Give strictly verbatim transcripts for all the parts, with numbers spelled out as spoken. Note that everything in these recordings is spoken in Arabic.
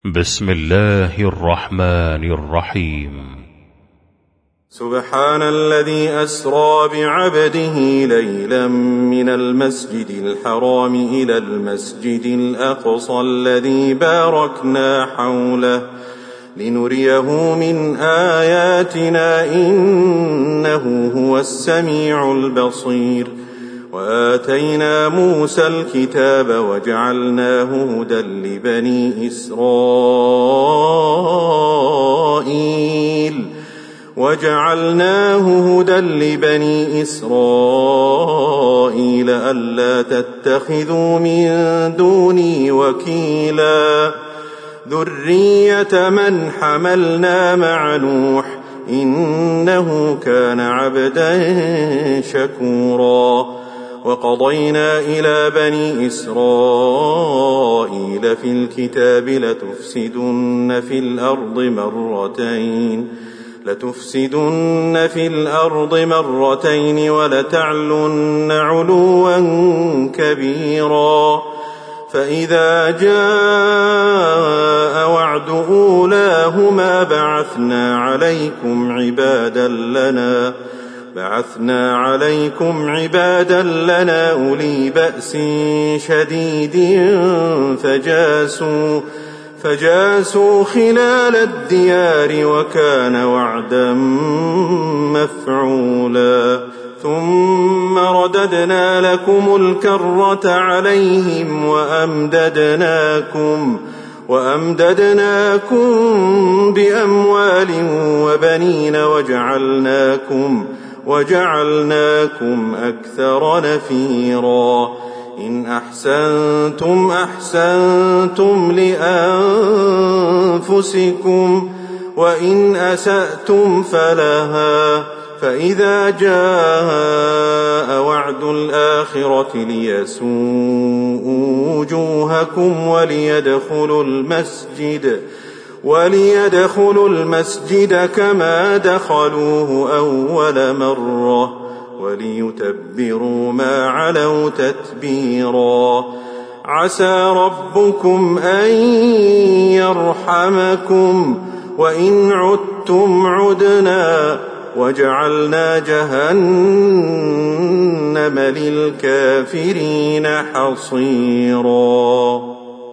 بسم الله الرحمن الرحيم. سبحان الذي أسرى بعبده ليلا من المسجد الحرام إلى المسجد الأقصى الذي باركنا حوله لنريه من آياتنا إنه هو السميع البصير. وآتينا موسى الكتاب وجعلناه هدى لبني إسرائيل وجعلناه هدى لبني إسرائيل ألا تتخذوا من دوني وكيلا ذرية من حملنا مع نوح إنه كان عبدا شكورا. وقضينا إلى بني إسرائيل في الكتاب لتفسدن في الأرض مرتين لتفسدن في الأرض مرتين ولتعلن علوا كبيرا. فإذا جاء وعد أولاهما بعثنا عليكم عبادا لنا بعثنا عليكم عبادا لنا أولي بأس شديد فجاسوا فجاسوا خلال الديار وكان وعدا مفعولا. ثم رددنا لكم الكرة عليهم وأمددناكم وأمددناكم بأموال وبنين وجعلناكم وجعلناكم أكثر نفيرا. إن أحسنتم أحسنتم لأنفسكم وإن أسأتم فلها. فإذا جاء وعد الآخرة ليسوءوا وجوهكم وليدخلوا المسجد وليدخلوا المسجد كما دخلوه أول مرة وليتبروا ما علوا تتبيرا. عسى ربكم أن يرحمكم وإن عدتم عدنا وجعلنا جهنم للكافرين حصيرا.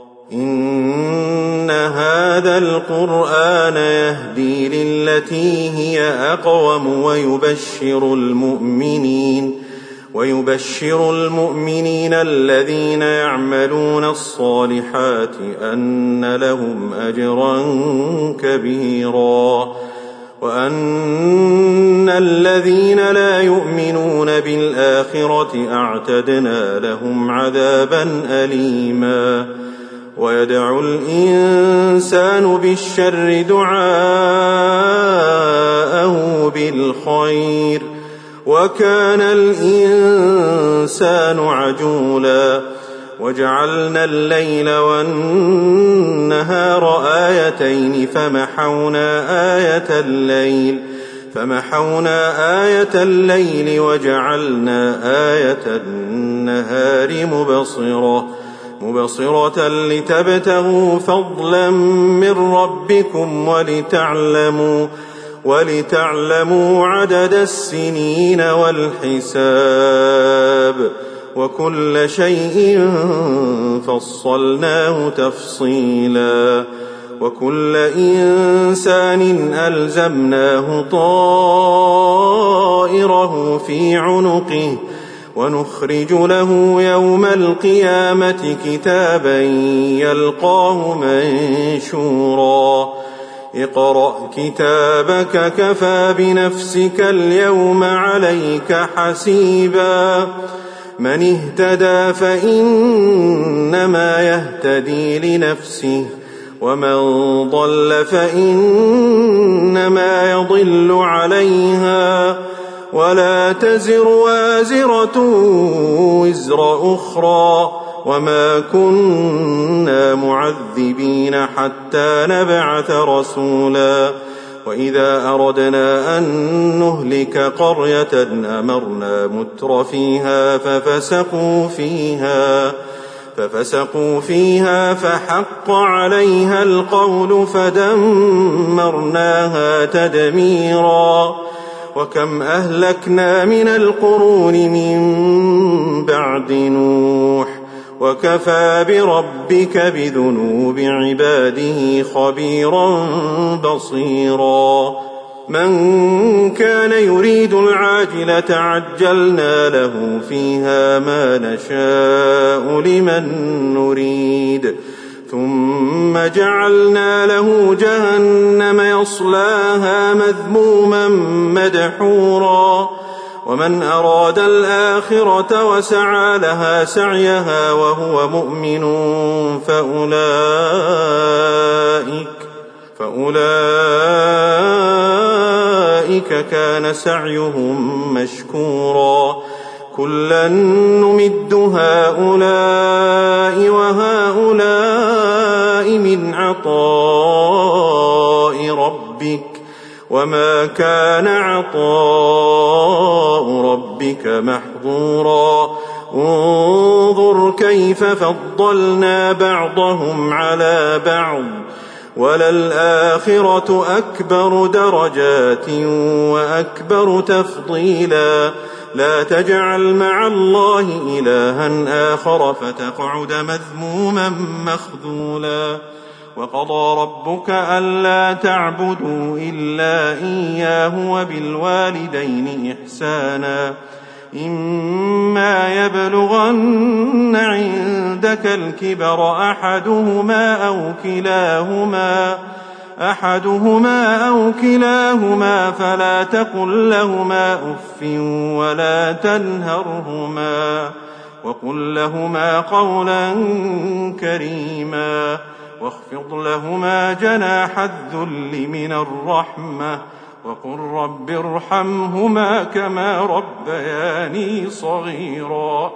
إن هذا القرآن يهدي للتي هي أقوم ويبشر المؤمنين ويبشر المؤمنين الذين يعملون الصالحات أن لهم أجرا كبيرا وأن الذين لا يؤمنون بالآخرة أعتدنا لهم عذابا أليما. ويدعو الإنسان بالشر دعاءه بالخير وكان الإنسان عجولا. وجعلنا الليل والنهار آيتين فمحونا آية الليل فمحونا آية الليل وجعلنا آية النهار مبصرة مبصرة لتبتغوا فضلا من ربكم ولتعلموا ولتعلموا عدد السنين والحساب وكل شيء فصلناه تفصيلا. وكل إنسان ألزمناه طائره في عنقه ونخرج له يوم القيامة كتابا يلقاه منشورا. اقرأ كتابك كفى بنفسك اليوم عليك حسيبا. من اهتدى فإنما يهتدي لنفسه ومن ضل فإنما يضل عليها ولا تزر وازرة وزر أخرى وما كنا معذبين حتى نبعث رسولا. وإذا أردنا أن نهلك قرية أمرنا متر فيها ففسقوا فيها ففسقوا فيها فحق عليها القول فدمرناها تدميرا. وكم أهلكنا من القرون من بعد نوح وكفى بربك بذنوب عباده خبيرا بصيرا. من كان يريد العاجلة عجلنا له فيها ما نشاء لمن نريد ثم جعلنا له جهنم يصلاها مذموما مدحورا. ومن أراد الآخرة وسعى لها سعيها وهو مؤمن فأولئك فأولئك كان سعيهم مشكورا. كلا نمد هؤلاء وهؤلاء من عطاء ربك وما كان عطاء ربك محظورا. انظر كيف فضلنا بعضهم على بعض وللآخرة أكبر درجات وأكبر تفضيلا. لا تجعل مع الله إلها آخر فتقعد مذموما مخذولا. وقضى ربك ألا تعبدوا إلا إياه وبالوالدين إحسانا إما يبلغن عندك الكبر أحدهما أو كلاهما أحدهما أو كلاهما فلا تقل لهما أف ولا تنهرهما وقل لهما قولا كريما واخفض لهما جناح الذل من الرحمة وقل رب ارحمهما كما ربياني صغيرا.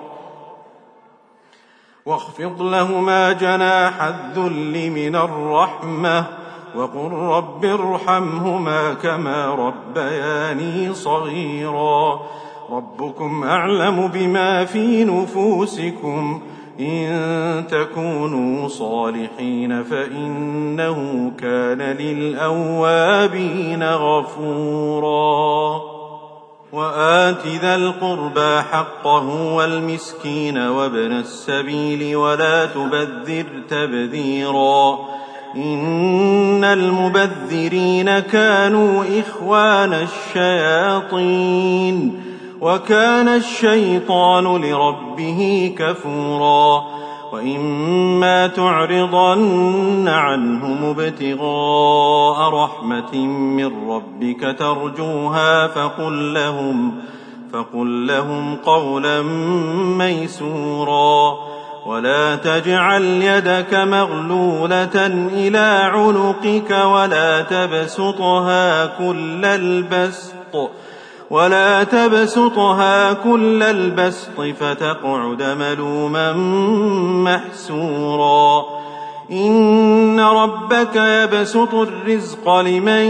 واخفض لهما جناح الذل من الرحمة وقل رب ارحمهما كما ربياني صغيرا. ربكم أعلم بما في نفوسكم إن تكونوا صالحين فإنه كان للأوابين غفورا. وآت ذا القربى حقه والمسكين وابن السبيل ولا تبذر تبذيرا إن المبذرين كانوا إخوان الشياطين وكان الشيطان لربه كفورا. وإما تعرضن عنهم ابتغاء رحمة من ربك ترجوها فقل لهم, فقل لهم قولا ميسورا. ولا تجعل يدك مغلولة إلى عنقك ولا تبسطها كل البسط ولا تبسطها كل البسط فتقعد ملوما محسورا. إن ربك يبسط الرزق لمن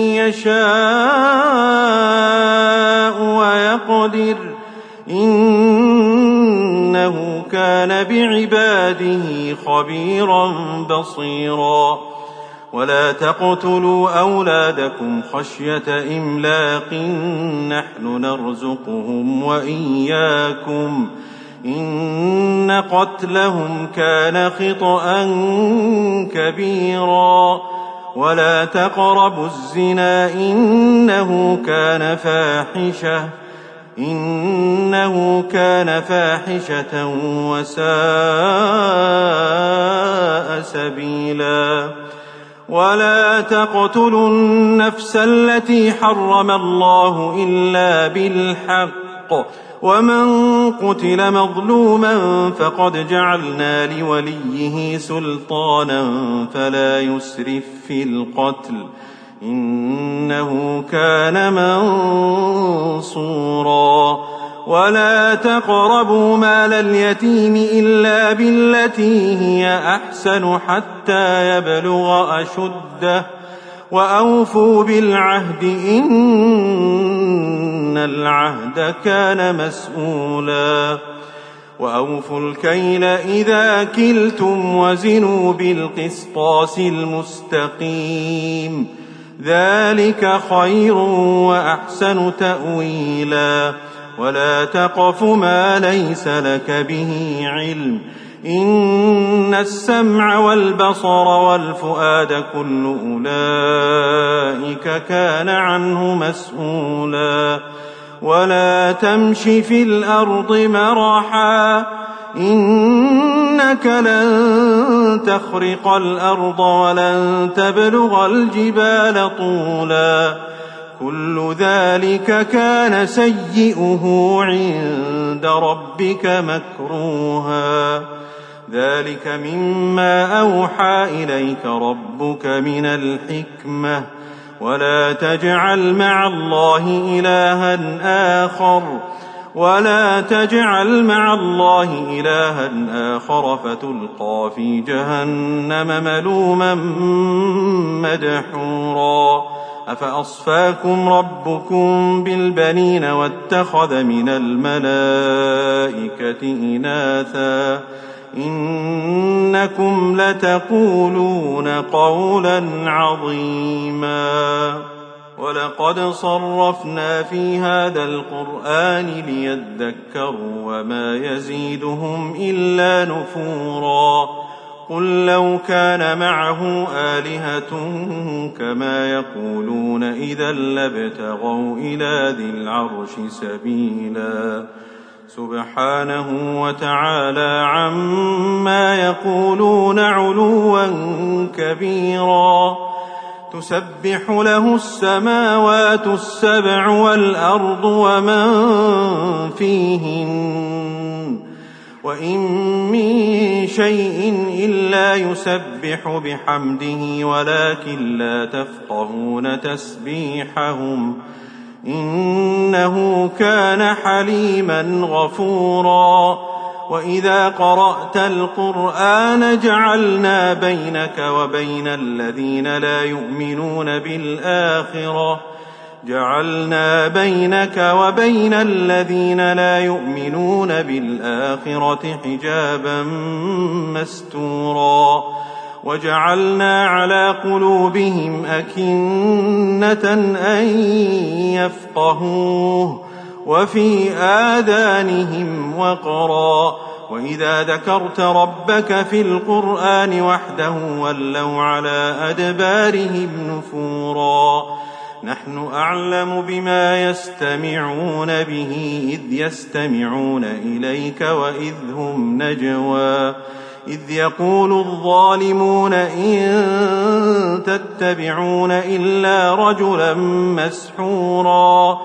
يشاء ويقدر إنه كان بعباده خبيرا بصيرا. ولا تقتلوا أولادكم خشية إملاق نحن نرزقهم وإياكم إن قتلهم كان خطأ كبيرا. ولا تقربوا الزنا إنه كان فاحشة إنه كان فاحشة وساء سبيلا. ولا تقتلوا النفس التي حرم الله إلا بالحق ومن قتل مظلوما فقد جعلنا لوليه سلطانا فلا يسرف في القتل إنه كان منصورا. ولا تقربوا مال اليتيم إلا بالتي هي أحسن حتى يبلغ أشده وأوفوا بالعهد إن العهد كان مسؤولا. وأوفوا الكيل إذا كلتم وزنوا بالقسطاس المستقيم ذلك خير وأحسن تأويلا ولا تقف ما ليس لك به علم إن السمع والبصر والفؤاد كل أولئك كان عنه مسؤولا ولا تمش في الأرض مرحا إنك لن تخرق الأرض ولن تبلغ الجبال طولا كل ذلك كان سيئه عند ربك مكروها ذلك مما أوحى إليك ربك من الحكمة ولا تجعل مع الله إلها آخر ولا تجعل مع الله إلها آخر فتلقى في جهنم ملوما مدحورا أفأصفاكم ربكم بالبنين واتخذ من الملائكة إناثا إنكم لتقولون قولا عظيما ولقد صرفنا في هذا القرآن ليذكروا وما يزيدهم إلا نفورا قل لو كان معه آلهة كما يقولون إذا لابتغوا إلى ذي العرش سبيلا سبحانه وتعالى عما يقولون علوا كبيرا تسبح له السماوات السبع والأرض ومن فيهن وإن من شيء إلا يسبح بحمده ولكن لا تفقهون تسبيحهم إنه كان حليما غفورا وإذا قرأت القرآن جعلنا بينك وبين الذين لا يؤمنون بالآخرة جعلنا بينك وبين الذين لا يؤمنون بالآخرة حجابا مستورا وجعلنا على قلوبهم أكنة أن يفقهوه وفي آذانهم وقرا وإذا ذكرت ربك في القرآن وحده ولوا على أدبارهم نفورا نحن أعلم بما يستمعون به إذ يستمعون إليك وإذ هم نجوى إذ يقول الظالمون إن تتبعون إلا رجلا مسحورا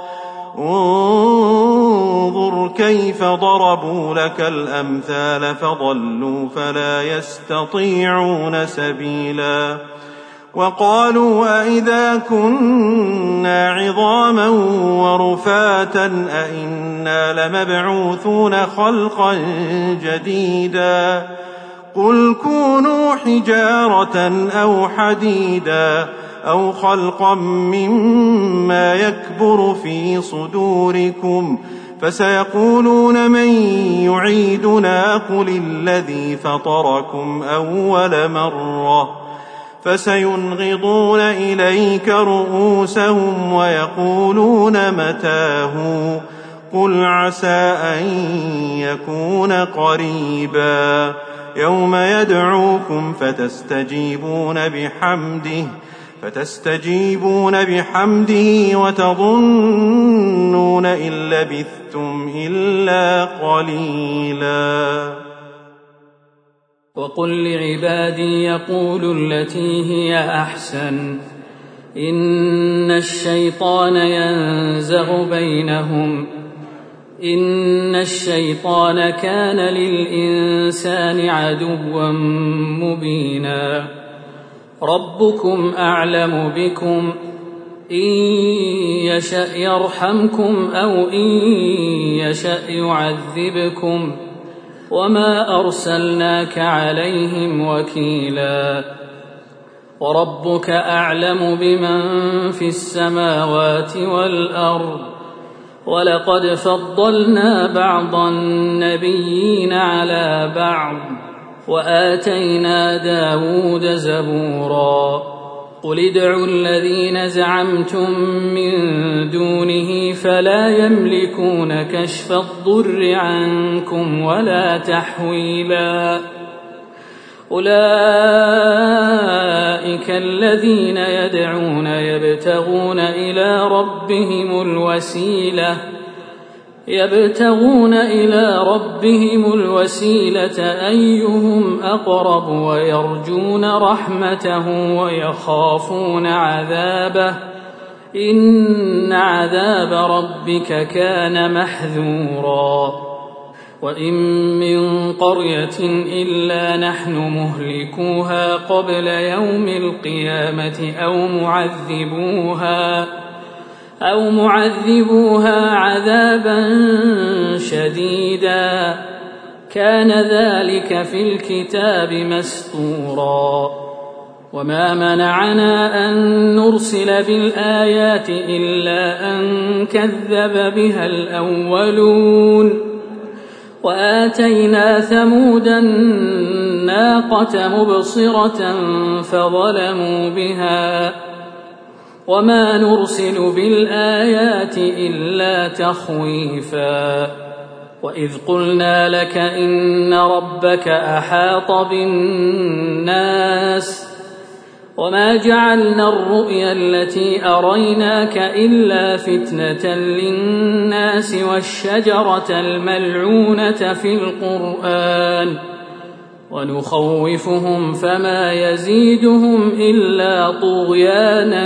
انظر كيف ضربوا لك الأمثال فضلوا فلا يستطيعون سبيلا وقالوا أئذا كنا عظاما ورفاتا أئنا لمبعوثون خلقا جديدا قل كونوا حجارة أو حديدا أو خلقا مما يكبر في صدوركم فسيقولون من يعيدنا قل الذي فطركم أول مرة فسينغضون إليك رؤوسهم ويقولون متاه قل عسى أن يكون قريبا يوم يدعوكم فتستجيبون بحمده فتستجيبون بحمده وتظنون إن لبثتم إلا قليلا وقل لعبادي يقولوا التي هي أحسن إن الشيطان ينزغ بينهم إن الشيطان كان للإنسان عدوا مبينا ربكم أعلم بكم إن يشأ يرحمكم أو إن يشأ يعذبكم وما أرسلناك عليهم وكيلا وربك أعلم بمن في السماوات والأرض ولقد فضلنا بعض النبيين على بعض وآتينا داود زبورا قل ادعوا الذين زعمتم من دونه فلا يملكون كشف الضر عنكم ولا تحويلا أولئك الذين يدعون يبتغون إلى ربهم الوسيلة يبتغون إلى ربهم الوسيلة أيهم أقرب ويرجون رحمته ويخافون عذابه إن عذاب ربك كان محذورا وإن من قرية إلا نحن مهلكوها قبل يوم القيامة أو معذبوها أو معذبوها عذابا شديدا كان ذلك في الكتاب مسطورا وما منعنا أن نرسل بالآيات إلا أن كذب بها الأولون وآتينا ثمود الناقة مبصرة فظلموا بها وما نرسل بالآيات إلا تخويفا وإذ قلنا لك إن ربك أحاط بالناس وما جعلنا الرؤيا التي أريناك إلا فتنة للناس والشجرة الملعونة في القرآن ونخوفهم فما يزيدهم إلا طغيانا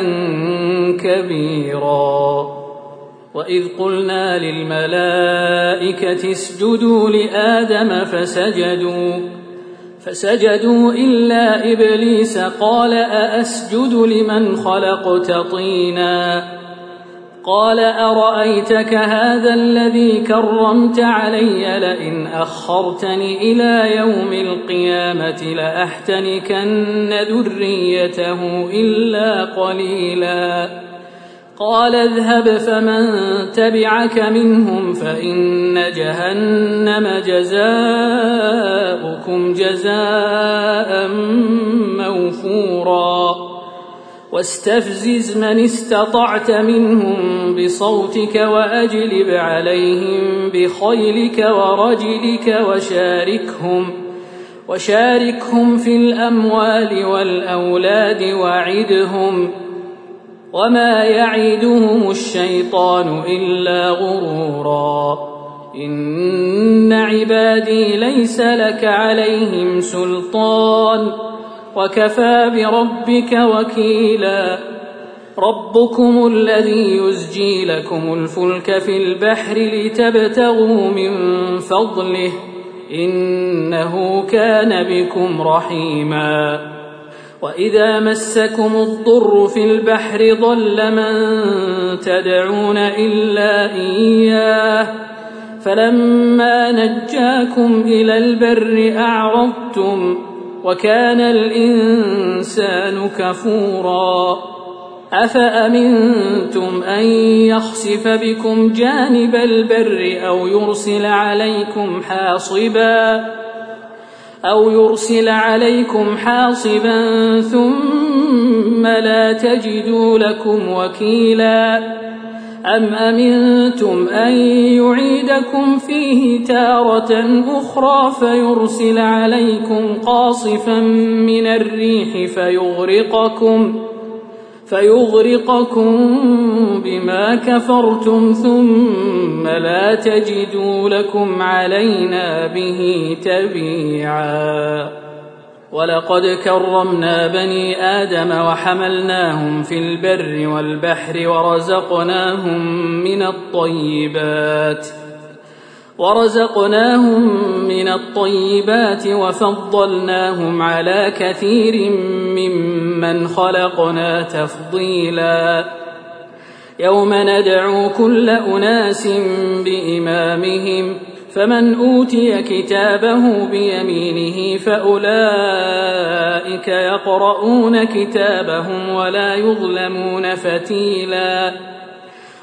كبيرا وإذ قلنا للملائكة اسجدوا لآدم فسجدوا فسجدوا إلا إبليس قال أأسجد لمن خلقت طينا قال أرأيتك هذا الذي كرمت علي لئن أخرتني إلى يوم القيامة لأحتنكن ذريته إلا قليلا قال اذهب فمن تبعك منهم فإن جهنم جزاؤكم جزاء موفورا واستفزز من استطعت منهم بصوتك وأجلب عليهم بخيلك ورجلك وشاركهم وشاركهم في الأموال والأولاد وعدهم وما يعدهم الشيطان إلا غرورا إن عبادي ليس لك عليهم سلطان وكفى بربك وكيلا ربكم الذي يزجي لكم الفلك في البحر لتبتغوا من فضله إنه كان بكم رحيما وإذا مسكم الضر في البحر ضل من تدعون إلا إياه فلما نجاكم إلى البر أعرضتم وكان الإنسان كفورا أفأمنتم أن يخسف بكم جانب البر أو يرسل عليكم حاصبا أو يرسل عليكم حاصبا ثم لا تجدوا لكم وكيلا أم أمنتم أن يعيدكم فيه تارة أخرى فيرسل عليكم قاصفا من الريح فيغرقكم فيغرقكم بما كفرتم ثم لا تجدوا لكم علينا به تبيعا ولقد كرمنا بني آدم وحملناهم في البر والبحر ورزقناهم من الطيبات ورزقناهم من الطيبات وفضلناهم على كثير ممن خلقنا تفضيلا يوم ندعو كل أناس بإمامهم فمن أوتي كتابه بيمينه فأولئك يقرؤون كتابهم ولا يظلمون فتيلا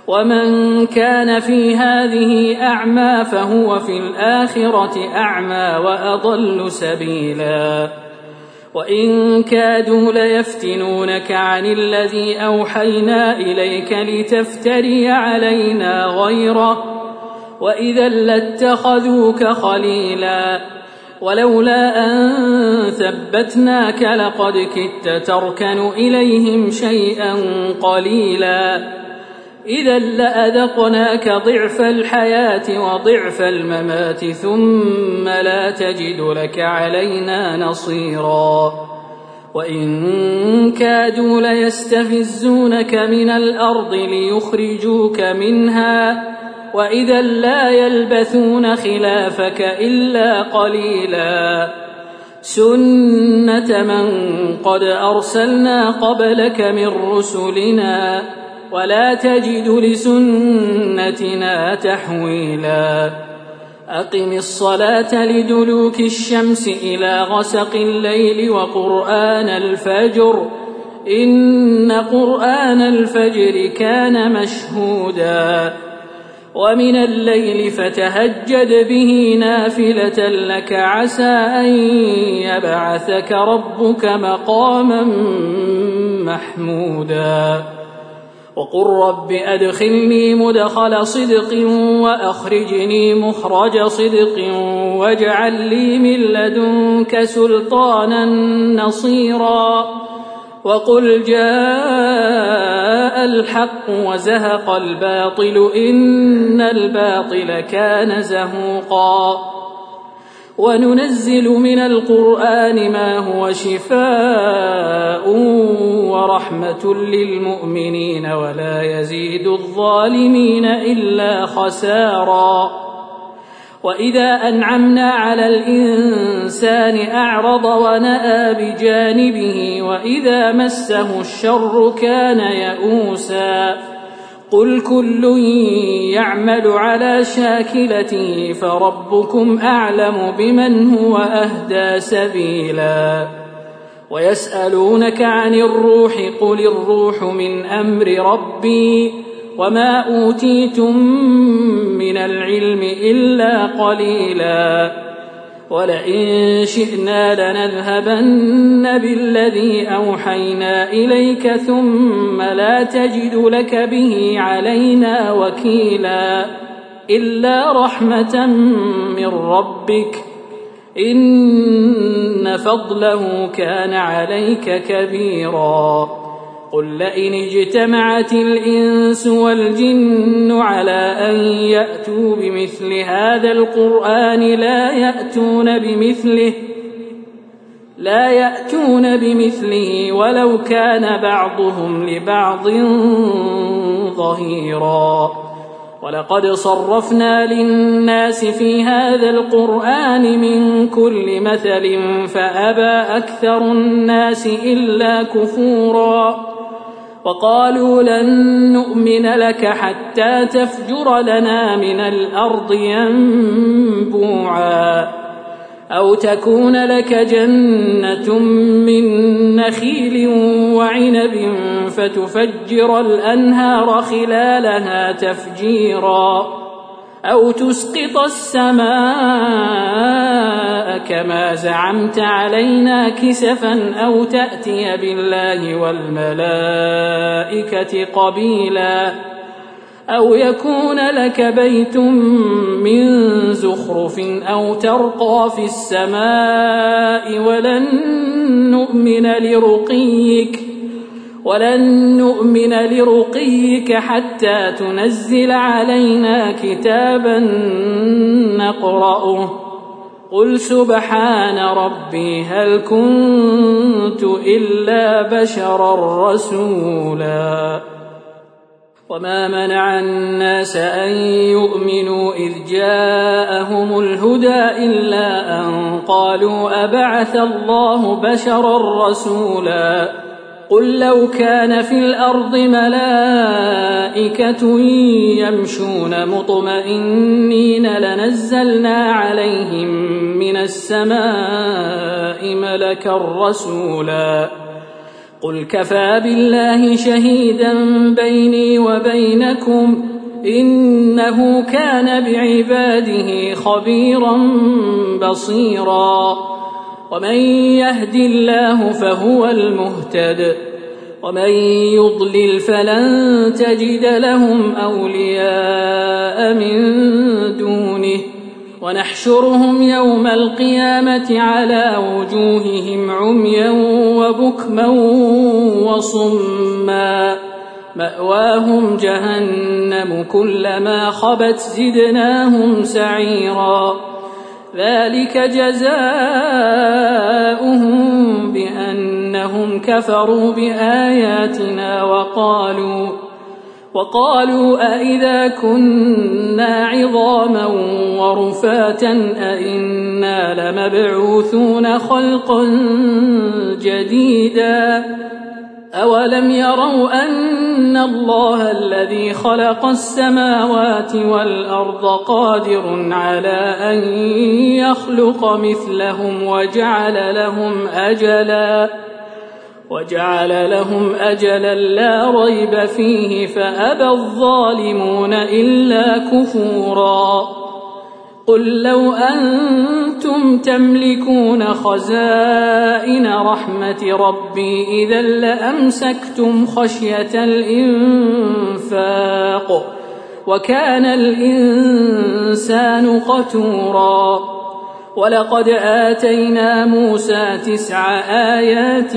ومن كان في هذه أعمى فهو في الآخرة أعمى وأضل سبيلا وإن كادوا ليفتنونك عن الذي أوحينا إليك لتفتري علينا غيره وإذا لاتخذوك خليلا ولولا أن ثبتناك لقد كدت تركن إليهم شيئا قليلا إذا لأذقناك ضعف الحياة وضعف الممات ثم لا تجد لك علينا نصيرا وإن كادوا ليستفزونك من الأرض ليخرجوك منها وإذا لا يلبثون خلافك إلا قليلا سنة من قد أرسلنا قبلك من رسلنا ولا تجد لسنتنا تحويلا أقم الصلاة لدلوك الشمس إلى غسق الليل وقرآن الفجر إن قرآن الفجر كان مشهودا ومن الليل فتهجد به نافلة لك عسى أن يبعثك ربك مقاما محمودا وقل رب أدخلني مدخل صدق وأخرجني مخرج صدق واجعل لي من لدنك سلطانا نصيرا وقل جاء الحق وزهق الباطل إن الباطل كان زهوقا وننزل من القرآن ما هو شفاء ورحمة للمؤمنين ولا يزيد الظالمين إلا خسارا وإذا أنعمنا على الإنسان أعرض ونأى بجانبه وإذا مسه الشر كان يئوسا قل كل يعمل على شاكلته فربكم أعلم بمن هو أهدى سبيلا ويسألونك عن الروح قل الروح من أمر ربي وما أوتيتم من العلم إلا قليلا ولئن شئنا لنذهبن بالذي أوحينا إليك ثم لا تجد لك به علينا وكيلا إلا رحمة من ربك إن فضله كان عليك كبيرا قل لئن اجتمعت الإنس والجن على أن يأتوا بمثل هذا القرآن لا يأتون بمثله لا يأتون بمثله ولو كان بعضهم لبعض ظهيرا ولقد صرفنا للناس في هذا القرآن من كل مثل فأبى أكثر الناس إلا كفورا وقالوا لن نؤمن لك حتى تفجر لنا من الأرض ينبوعا أو تكون لك جنة من نخيل وعنب فتفجر الأنهار خلالها تفجيرا أو تسقط السماء كما زعمت علينا كسفا أو تأتي بالله والملائكة قبيلا أو يكون لك بيت من زخرف أو ترقى في السماء ولن نؤمن لرقيك ولن نؤمن لرقيك حتى تنزل علينا كتابا نقرأه قل سبحان ربي هل كنت إلا بشرا رسولا وما منع الناس أن يؤمنوا إذ جاءهم الهدى إلا أن قالوا أبعث الله بشرا رسولا قل لو كان في الأرض ملائكة يمشون مطمئنين لنزلنا عليهم من السماء ملكا رسولا قل كفى بالله شهيدا بيني وبينكم إنه كان بعباده خبيرا بصيرا ومن يهد الله فهو المهتد ومن يضلل فلن تجد لهم أولياء من دونه ونحشرهم يوم القيامة على وجوههم عميا وبكما وصما مأواهم جهنم كلما خبت زدناهم سعيرا ذلك جزاؤهم بأنهم كفروا بآياتنا وقالوا وقالوا أئذا كنا عظاما ورفاتا أئنا لمبعوثون خلقا جديدا أولم يروا أن الله الذي خلق السماوات والأرض قادر على أن يخلق مثلهم وجعل لهم أجلا وجعل لهم أجلا لا ريب فيه فأبى الظالمون إلا كفورا قل لو أنتم تملكون خزائن رحمة ربي إذا لأمسكتم خشية الإنفاق وكان الإنسان قتورا ولقد آتينا موسى تسع آيات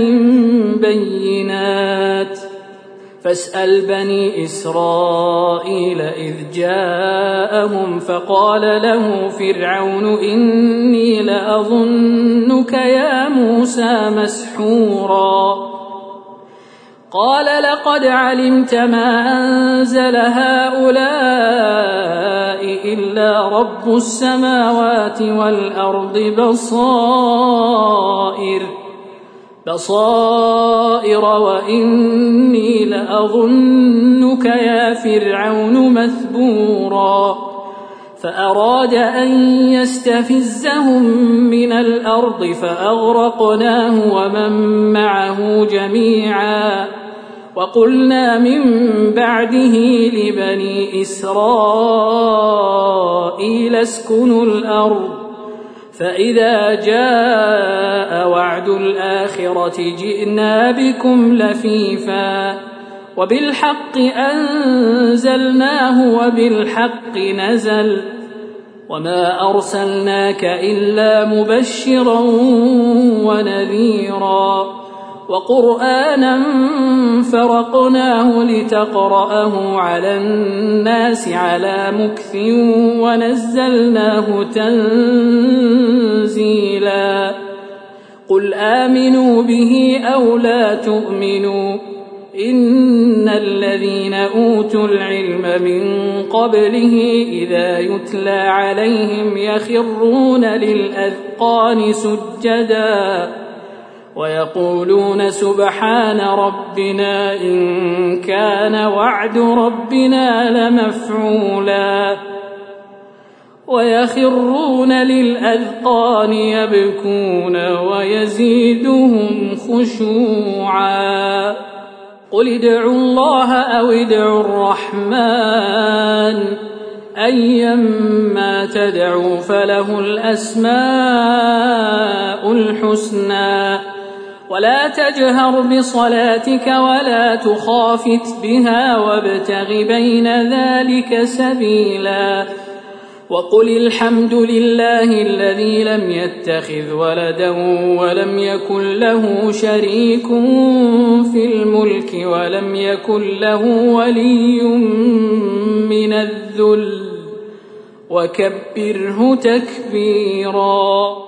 بينات فاسأل بني إسرائيل إذ جاءهم فقال له فرعون إني لأظنك يا موسى مسحورا قال لقد علمت ما أنزل هؤلاء إلا رب السماوات والأرض بصائر بصائر وإني لأظنك يا فرعون مثبورا فأراد أن يستفزهم من الأرض فأغرقناه ومن معه جميعا وقلنا من بعده لبني إسرائيل اسكنوا الأرض فإذا جاء وعد الآخرة جئنا بكم لفيفا وبالحق أنزلناه وبالحق نزل وما أرسلناك إلا مبشرا ونذيرا وقرآنا فرقناه لتقرأه على الناس على مكث ونزلناه تنزيلا قل آمنوا به أو لا تؤمنوا إن الذين أوتوا العلم من قبله إذا يتلى عليهم يخرون للأذقان سجدا ويقولون سبحان ربنا إن كان وعد ربنا لمفعولا ويخرون للأذقان يبكون ويزيدهم خشوعا قل ادعوا الله أو ادعوا الرحمن أيما تدعوا فله الأسماء الحسنى ولا تجهر بصلاتك ولا تخافت بها وابتغ بين ذلك سبيلا وقل الحمد لله الذي لم يتخذ ولدا ولم يكن له شريك في الملك ولم يكن له ولي من الذل وكبره تكبيرا.